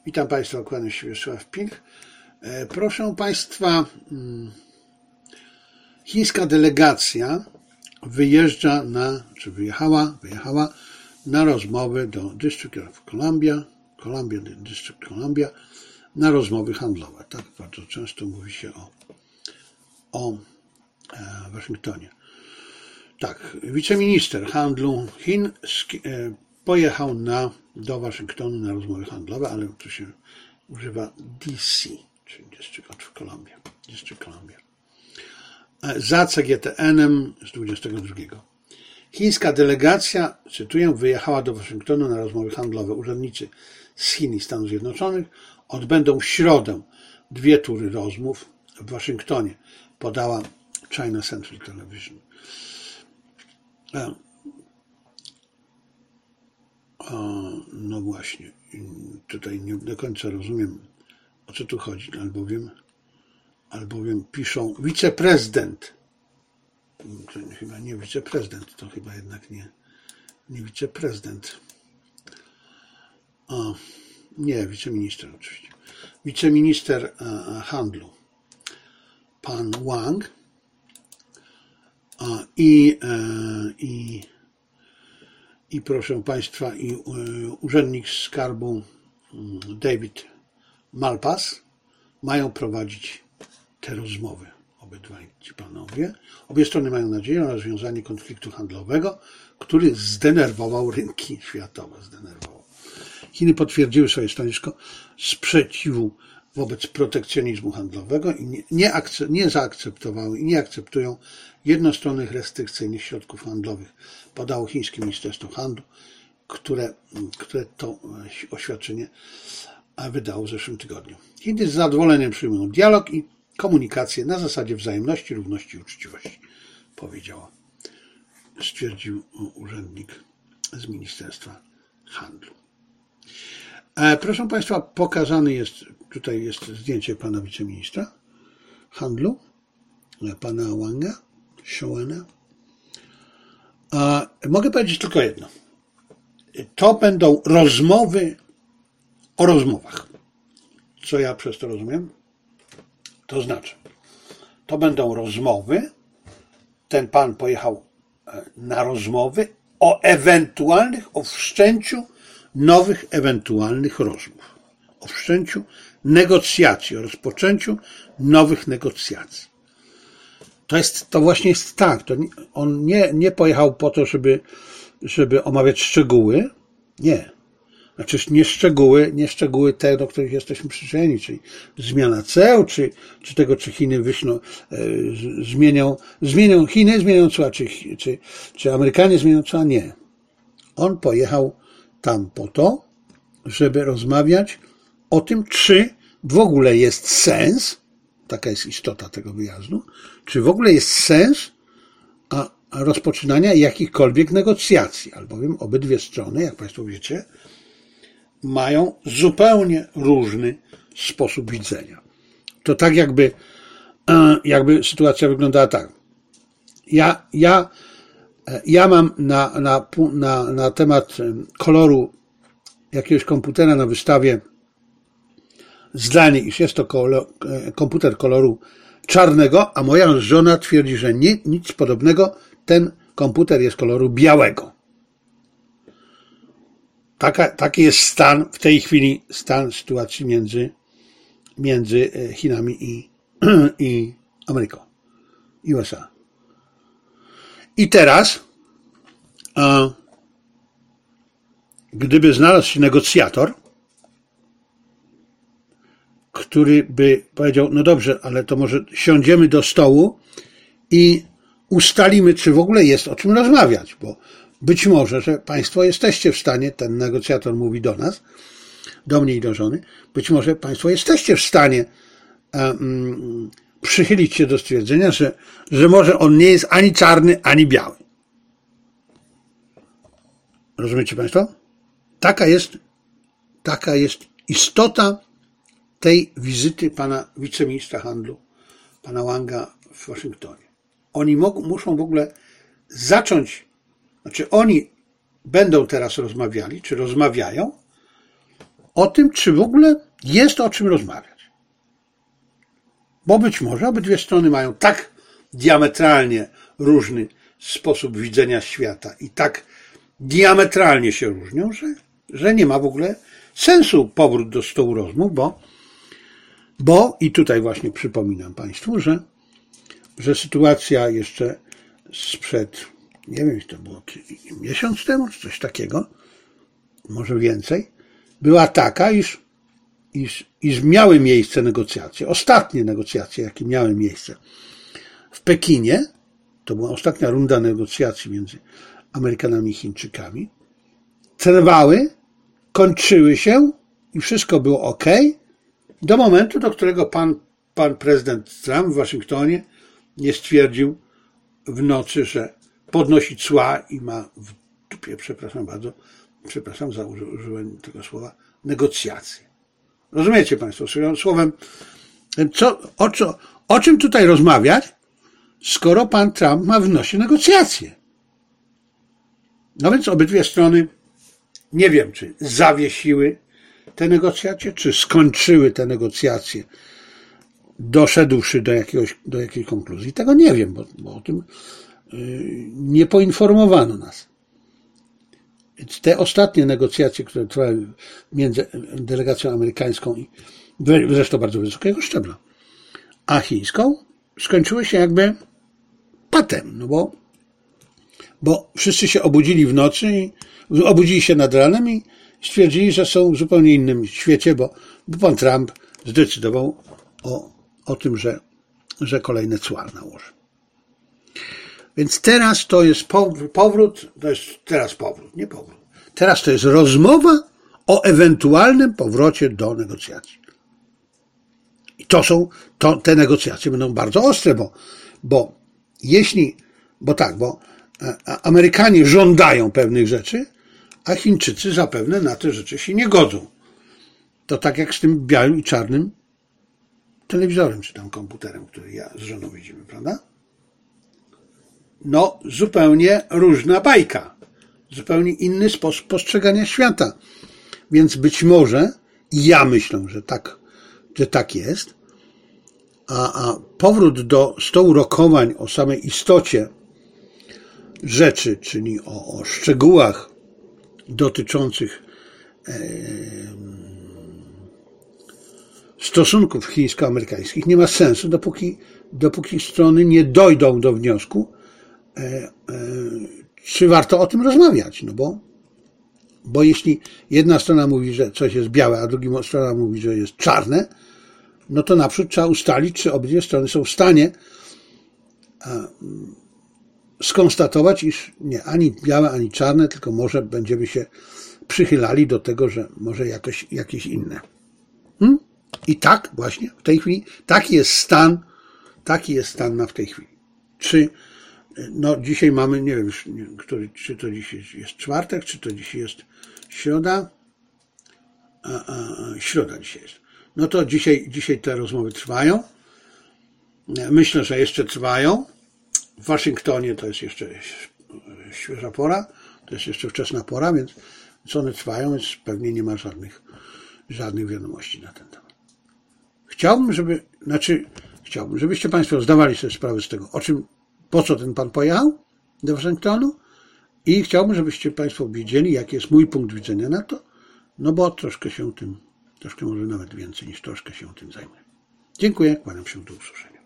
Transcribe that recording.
Witam Państwa, kłaniam się Wiesław Pilch. Proszę Państwa, chińska delegacja wyjechała na rozmowy do District of Columbia, District Columbia, na rozmowy handlowe. Tak bardzo często mówi się o Waszyngtonie. Tak, wiceminister handlu Chin pojechał do Waszyngtonu na rozmowy handlowe, ale tu się używa DC, czyli District of Columbia. Za CGTN-em z 22. Chińska delegacja, cytuję, wyjechała do Waszyngtonu na rozmowy handlowe. Urzędnicy z Chin i Stanów Zjednoczonych odbędą w środę 2 tury rozmów w Waszyngtonie, podała China Central Television. No właśnie, tutaj nie do końca rozumiem, o co tu chodzi, albowiem piszą wiceprezydent. To chyba nie wiceprezydent, to chyba jednak nie wiceprezydent. Nie, wiceminister oczywiście. Wiceminister handlu, pan Wang i proszę Państwa, i urzędnik skarbu David Malpass mają prowadzić te rozmowy. Obydwaj ci panowie. Obie strony mają nadzieję na rozwiązanie konfliktu handlowego, który zdenerwował rynki światowe. Chiny potwierdziły swoje stanowisko sprzeciwu wobec protekcjonizmu handlowego i nie zaakceptowały i nie akceptują jednostronnych restrykcyjnych środków handlowych, podało chińskie Ministerstwo Handlu, które to oświadczenie wydało w zeszłym tygodniu. Chiny z zadowoleniem przyjmują dialog i komunikację na zasadzie wzajemności, równości i uczciwości, stwierdził urzędnik z Ministerstwa Handlu. Proszę Państwa, pokazane jest, tutaj jest zdjęcie pana wiceministra handlu, pana Wanga, Shouena. Mogę powiedzieć tylko jedno. To będą rozmowy o rozmowach. Co ja przez to rozumiem? To znaczy, to będą rozmowy, ten pan pojechał na rozmowy o wszczęciu nowych ewentualnych rozmów, o wszczęciu negocjacji, o rozpoczęciu nowych negocjacji. To właśnie jest tak. On nie pojechał po to, żeby omawiać szczegóły. Nie. Znaczy nie szczegóły te, do których jesteśmy przyczynieni, czyli zmiana ceł, czy tego, czy Chiny zmienią Chiny, zmienią cła, czy Amerykanie zmienią cła. Nie. On pojechał tam po to, żeby rozmawiać o tym, czy w ogóle jest sens, taka jest istota tego wyjazdu, czy w ogóle jest sens rozpoczynania jakichkolwiek negocjacji, albowiem obydwie strony, jak Państwo wiecie, mają zupełnie różny sposób widzenia. To tak jakby sytuacja wyglądała tak. Ja mam na temat koloru jakiegoś komputera na wystawie zdanie, iż jest to komputer koloru czarnego, a moja żona twierdzi, że nic podobnego, ten komputer jest koloru białego. Taki jest stan w tej chwili, sytuacji między Chinami i Ameryką, USA. I teraz, gdyby znalazł się negocjator, który by powiedział, no dobrze, ale to może siądziemy do stołu i ustalimy, czy w ogóle jest o czym rozmawiać, bo być może, że Państwo jesteście w stanie, ten negocjator mówi do nas, do mnie i do żony, być może Państwo jesteście w stanie przychylić się do stwierdzenia, że może on nie jest ani czarny, ani biały. Rozumiecie Państwo? Taka jest istota tej wizyty pana wiceministra handlu, pana Wanga w Waszyngtonie. Oni muszą w ogóle zacząć, znaczy oni będą teraz rozmawiali, czy rozmawiają o tym, czy w ogóle jest o czym rozmawiać. Bo być może obydwie strony mają tak diametralnie różny sposób widzenia świata i tak diametralnie się różnią, że nie ma w ogóle sensu powrót do stołu rozmów, bo i tutaj właśnie przypominam Państwu, że sytuacja jeszcze sprzed, nie wiem, to było miesiąc temu, czy coś takiego, może więcej, była taka, iż miały miejsce negocjacje, ostatnie negocjacje, jakie miały miejsce w Pekinie, to była ostatnia runda negocjacji między Amerykanami i Chińczykami, trwały, kończyły się i wszystko było ok, do momentu, do którego pan prezydent Trump w Waszyngtonie nie stwierdził w nocy, że podnosi cła i ma w dupie, przepraszam za używanie tego słowa, negocjacje. Rozumiecie Państwo? Słowem, o czym tutaj rozmawiać, skoro pan Trump ma w nosie negocjacje? No więc obydwie strony, nie wiem, czy zawiesiły te negocjacje, czy skończyły te negocjacje, doszedłszy do jakiejś konkluzji. Tego nie wiem, bo o tym nie poinformowano nas. Więc te ostatnie negocjacje, które trwały między delegacją amerykańską i zresztą bardzo wysokiego szczebla, a chińską, skończyły się jakby patem, no bo wszyscy się obudzili w nocy i obudzili się nad ranem i stwierdzili, że są w zupełnie innym świecie, bo pan Trump zdecydował o tym, że kolejne cła nałoży. Więc teraz to jest powrót, nie powrót. Teraz to jest rozmowa o ewentualnym powrocie do negocjacji. I te negocjacje będą bardzo ostre, bo Amerykanie żądają pewnych rzeczy, a Chińczycy zapewne na te rzeczy się nie godzą. To tak jak z tym białym i czarnym telewizorem, czy tam komputerem, który ja z żoną widzimy, prawda? No, zupełnie różna bajka. Zupełnie inny sposób postrzegania świata. Więc być może, ja myślę, że tak jest, a powrót do stołu rokowań o samej istocie rzeczy, czyli o szczegółach dotyczących stosunków chińsko-amerykańskich nie ma sensu, dopóki strony nie dojdą do wniosku, czy warto o tym rozmawiać, no bo jeśli jedna strona mówi, że coś jest białe, a druga strona mówi, że jest czarne, no to naprzód trzeba ustalić, czy obydwie strony są w stanie skonstatować, iż nie ani białe, ani czarne, tylko może będziemy się przychylali do tego, że może jakieś inne. I tak właśnie w tej chwili, taki jest stan w tej chwili. Dzisiaj mamy, nie wiem, czy to dzisiaj jest czwartek, czy to dzisiaj jest środa? Środa dzisiaj jest. No to dzisiaj te rozmowy trwają. Myślę, że jeszcze trwają. W Waszyngtonie to jest jeszcze świeża pora, to jest jeszcze wczesna pora, więc one trwają, więc pewnie nie ma żadnych wiadomości na ten temat. Chciałbym, żebyście Państwo zdawali sobie sprawę z tego, po co ten pan pojechał do Waszyngtonu i chciałbym, żebyście Państwo wiedzieli, jaki jest mój punkt widzenia na to, no bo troszkę może nawet więcej niż troszkę się tym zajmuję. Dziękuję, kłaniam się, do usłyszenia.